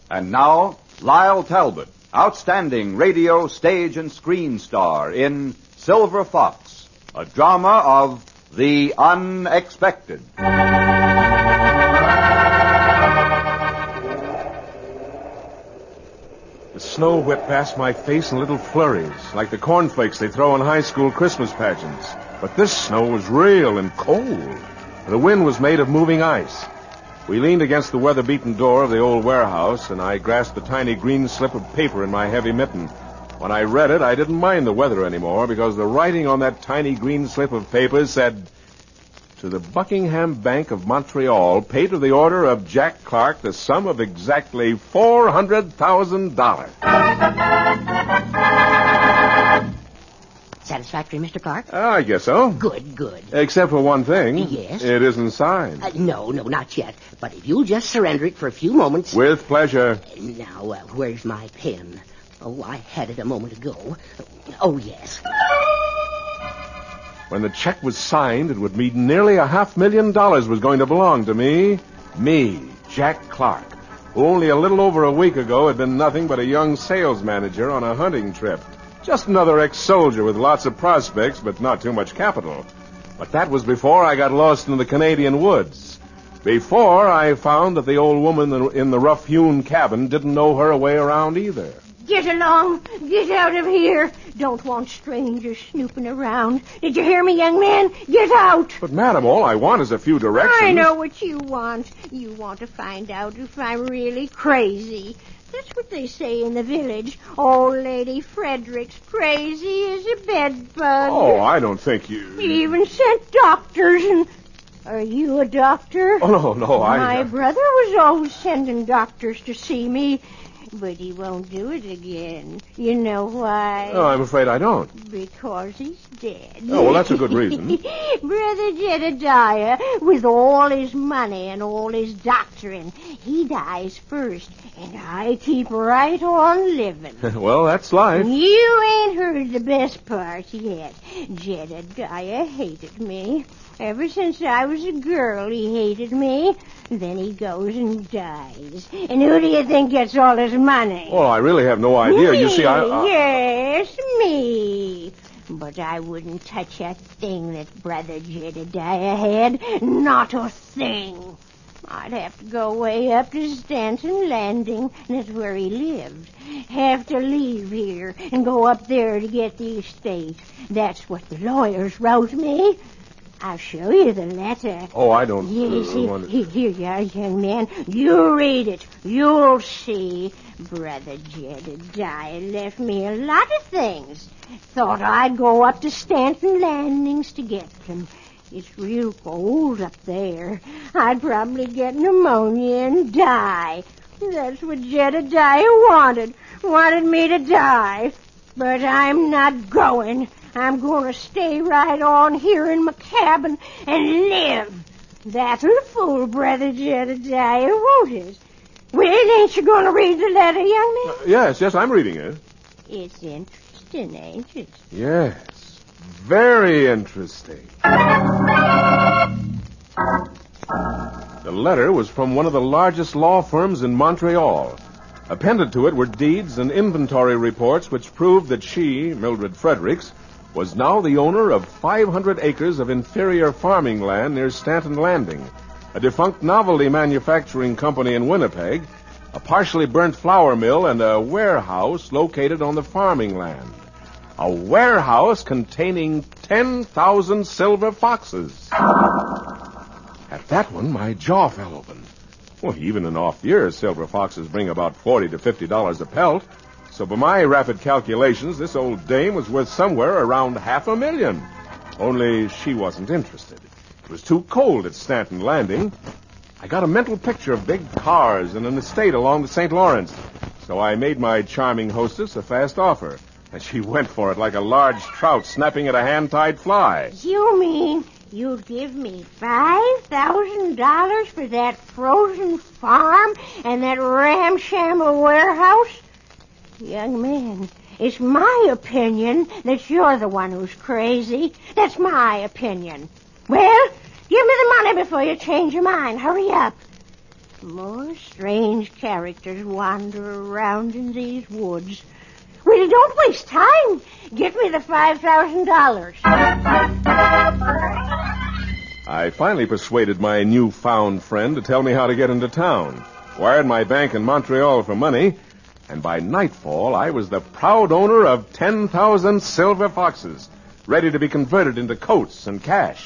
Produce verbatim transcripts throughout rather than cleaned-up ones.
And now, Lyle Talbot, outstanding radio, stage, and screen star in Silver Fox, a drama of the unexpected. The snow whipped past my face in little flurries, like the cornflakes they throw in high school Christmas pageants. But this snow was real and cold. The wind was made of moving ice. We leaned against the weather-beaten door of the old warehouse, and I grasped the tiny green slip of paper in my heavy mitten. When I read it, I didn't mind the weather anymore, because the writing on that tiny green slip of paper said, "To the Buckingham Bank of Montreal, pay to the order of Jack Clark the sum of exactly four hundred thousand dollars. Satisfactory, Mister Clark? Uh, I guess so. Good, good. Except for one thing. Yes? It isn't signed. Uh, no, no, not yet. But if you'll just surrender it for a few moments... With pleasure. Now, uh, where's my pen? Oh, I had it a moment ago. Oh, yes. When the check was signed, it would mean nearly a half million dollars was going to belong to me. Me, Jack Clark, who only a little over a week ago had been nothing but a young sales manager on a hunting trip. Just another ex-soldier with lots of prospects, but not too much capital. But that was before I got lost in the Canadian woods. Before I found that the old woman in the rough-hewn cabin didn't know her way around either. Get along. Get out of here. Don't want strangers snooping around. Did you hear me, young man? Get out. But, madam, all I want is a few directions. I know what you want. You want to find out if I'm really crazy. That's what they say in the village. Old Lady Frederick's crazy as a bedbug. Oh, I don't think you... He even sent doctors and... Are you a doctor? Oh, no, no, I... My brother was always sending doctors to see me, but he won't do it again. You know why? Oh, I'm afraid I don't. Because he's dead. Oh, well, that's a good reason. Brother Jedediah, with all his money and all his doctoring, he dies first, and I keep right on living. Well, that's life. You ain't heard the best part yet. Jedediah hated me. Ever since I was a girl, he hated me. Then he goes and dies. And who do you think gets all his money? Well, I really have no idea. Me. You see, I... I... Yes, me. But I wouldn't touch a thing that Brother Jedediah had. Not a thing. I'd have to go way up to Stanton Landing. That's where he lived. Have to leave here and go up there to get the estate. That's what the lawyers wrote me. I'll show you the letter. Oh, I don't... Yes, uh, here, want here, here you are, young man. You read it. You'll see. Brother Jedediah left me a lot of things. Thought I'd go up to Stanton Landings to get them. It's real cold up there. I'd probably get pneumonia and die. That's what Jedediah wanted. Wanted me to die. But I'm not going. I'm going to stay right on here in my cabin and live. That'll fool Brother Jedediah, won't it? Well, ain't you going to read the letter, young man? Uh, yes, yes, I'm reading it. It's interesting, ain't it? Yes, very interesting. The letter was from one of the largest law firms in Montreal. Appended to it were deeds and inventory reports which proved that she, Mildred Fredericks, was now the owner of five hundred acres of inferior farming land near Stanton Landing, a defunct novelty manufacturing company in Winnipeg, a partially burnt flour mill, and a warehouse located on the farming land. A warehouse containing ten thousand silver foxes. At that one, my jaw fell open. Well, even in off years, silver foxes bring about forty to fifty dollars a pelt. So by my rapid calculations, this old dame was worth somewhere around half a million. Only she wasn't interested. It was too cold at Stanton Landing. I got a mental picture of big cars and an estate along the Saint Lawrence. So I made my charming hostess a fast offer. And she went for it like a large trout snapping at a hand-tied fly. You mean you'd give me five thousand dollars for that frozen farm and that ramshackle warehouse? Young man, it's my opinion that you're the one who's crazy. That's my opinion. Well, give me the money before you change your mind. Hurry up. More strange characters wander around in these woods. Well, don't waste time. Get me the five thousand dollars. I finally persuaded my newfound friend to tell me how to get into town, wired my bank in Montreal for money, and by nightfall I was the proud owner of ten thousand silver foxes, ready to be converted into coats and cash.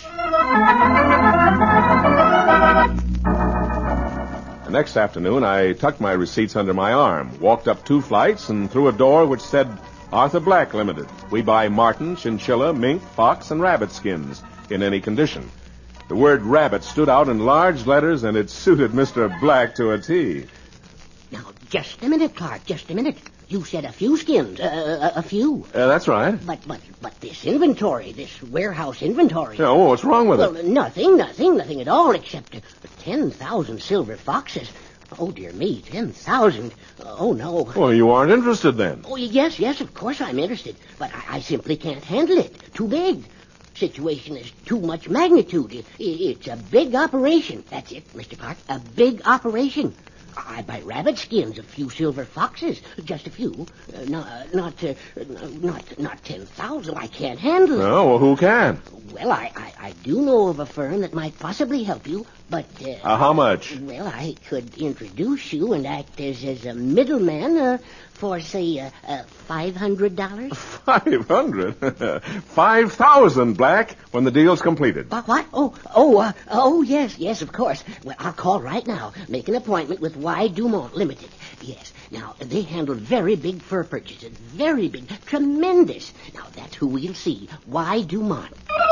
The next afternoon, I tucked my receipts under my arm, walked up two flights, and through a door which said, Arthur Black Limited. We buy marten, chinchilla, mink, fox, and rabbit skins in any condition. The word rabbit stood out in large letters, and it suited Mister Black to a T. Now, just a minute, Clark, just a minute. You said a few skins, uh, a, a few. Uh, that's right. But, but, but this inventory, this warehouse inventory. Oh, what's wrong with well, it? nothing, nothing, nothing at all, except uh, ten thousand silver foxes. Oh, dear me, ten thousand. Oh, no. Well, you aren't interested then. Oh, yes, yes, of course I'm interested. But I, I simply can't handle it. Too big. Situation is too much magnitude. It, it, it's a big operation. That's it, Mister Clark. A big operation. I buy rabbit skins, a few silver foxes, just a few. Uh, not, not, uh, not, not ten thousand. I can't handle it. Oh, well, who can? Well, I, I, I do know of a firm that might possibly help you, but... Uh, uh, how much? Well, I could introduce you and act as, as a middleman uh, for, say, uh, uh, five hundred dollars. Five hundred? Five thousand, Black, when the deal's completed. What? What? Oh, oh, uh, oh, yes, yes, of course. Well, I'll call right now. Make an appointment with Y. Dumont Limited. Yes. Now, they handle very big fur purchases. Very big. Tremendous. Now, that's who we'll see. Y. Dumont.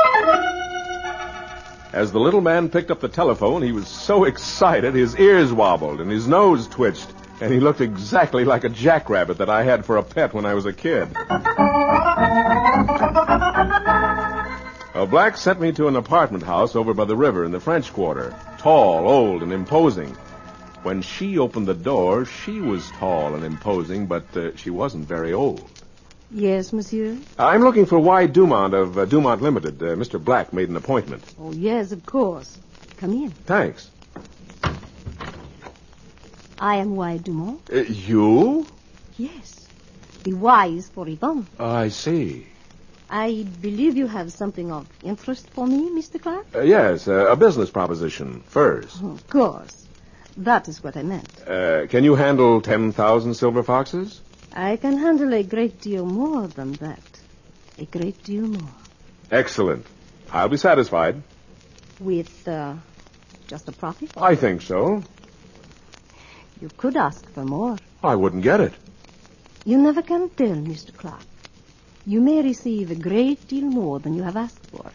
As the little man picked up the telephone, he was so excited his ears wobbled and his nose twitched, and he looked exactly like a jackrabbit that I had for a pet when I was a kid. Well, Black sent me to an apartment house over by the river in the French Quarter, tall, old, and imposing. When she opened the door, she was tall and imposing, but uh, she wasn't very old. Yes, monsieur? I'm looking for Y. Dumont of uh, Dumont Limited. Uh, Mister Black made an appointment. Oh, yes, of course. Come in. Thanks. I am Y. Dumont. Uh, you? Yes. The Y is for Yvonne. I see. I believe you have something of interest for me, Mister Clark? Uh, yes, uh, a business proposition. Furs. Oh, of course. That is what I meant. Uh, can you handle ten thousand silver foxes? I can handle a great deal more than that. A great deal more. Excellent. I'll be satisfied. With uh, just a profit? I think so. You could ask for more. I wouldn't get it. You never can tell, Mister Clark. You may receive a great deal more than you have asked for.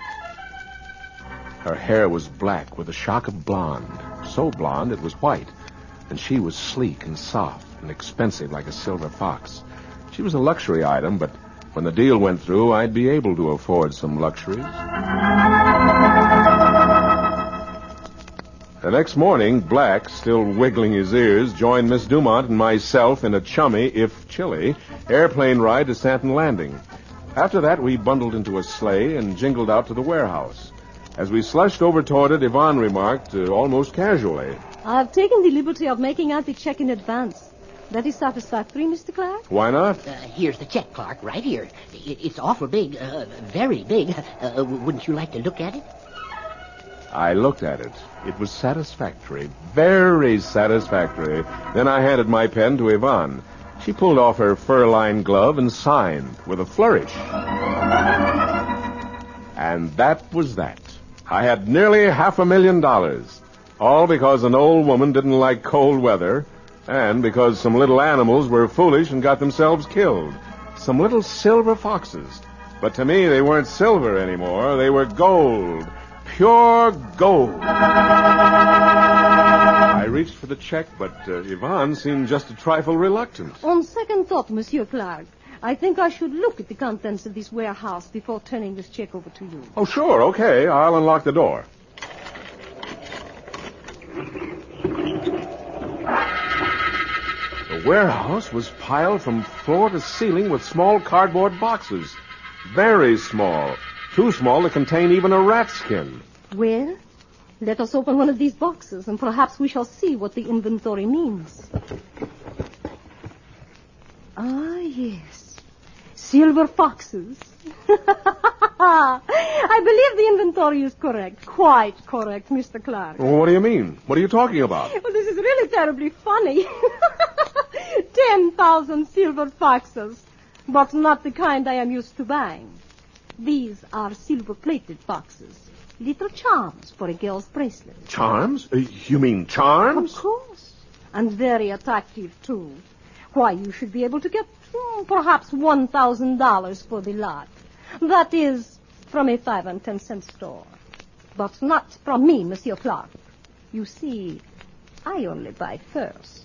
Her hair was black with a shock of blonde. So blonde it was white. And she was sleek and soft and expensive like a silver fox. She was a luxury item, but when the deal went through, I'd be able to afford some luxuries. The next morning, Black, still wiggling his ears, joined Miss Dumont and myself in a chummy, if chilly, airplane ride to Stanton Landing. After that, we bundled into a sleigh and jingled out to the warehouse. As we slushed over toward it, Yvonne remarked, uh, almost casually, I've taken the liberty of making out the check in advance. That is satisfactory, Mister Clark? Why not? Uh, here's the check, Clark, right here. It, it's awful big, uh, very big. Uh, wouldn't you like to look at it? I looked at it. It was satisfactory, very satisfactory. Then I handed my pen to Yvonne. She pulled off her fur-lined glove and signed with a flourish. And that was that. I had nearly half a million dollars. All because an old woman didn't like cold weather, and because some little animals were foolish and got themselves killed. Some little silver foxes. But to me, they weren't silver anymore. They were gold. Pure gold. I reached for the check, but uh, Yvonne seemed just a trifle reluctant. On second thought, Monsieur Clark, I think I should look at the contents of this warehouse before turning this check over to you. Oh, sure, okay. I'll unlock the door. The warehouse was piled from floor to ceiling with small cardboard boxes. Very small. Too small to contain even a rat skin. Well, Let us open one of these boxes, and perhaps we shall see what the inventory means. Ah, yes. Silver foxes. I believe the inventory is correct. Quite correct, Mister Clark. Well, what do you mean? What are you talking about? Well, this is really terribly funny. Ten thousand silver foxes, but not the kind I am used to buying. These are silver-plated foxes. Little charms for a girl's bracelet. Charms? Uh, you mean charms? Of course. And very attractive, too. Why, you should be able to get hmm, perhaps one thousand dollars for the lot. That is, from a five and ten cent store. But not from me, Monsieur Clark. You see, I only buy furs.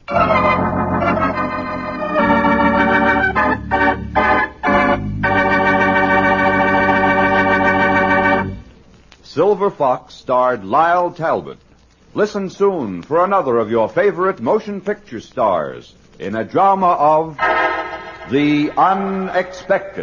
Silver Fox starred Lyle Talbot. Listen soon for another of your favorite motion picture stars in a drama of The Unexpected.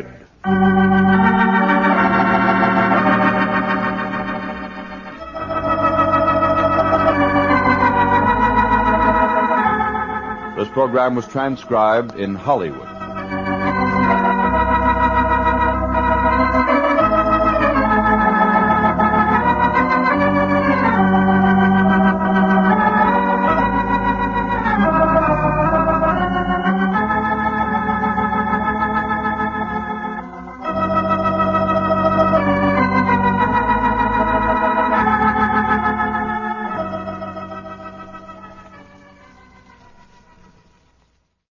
This program was transcribed in Hollywood.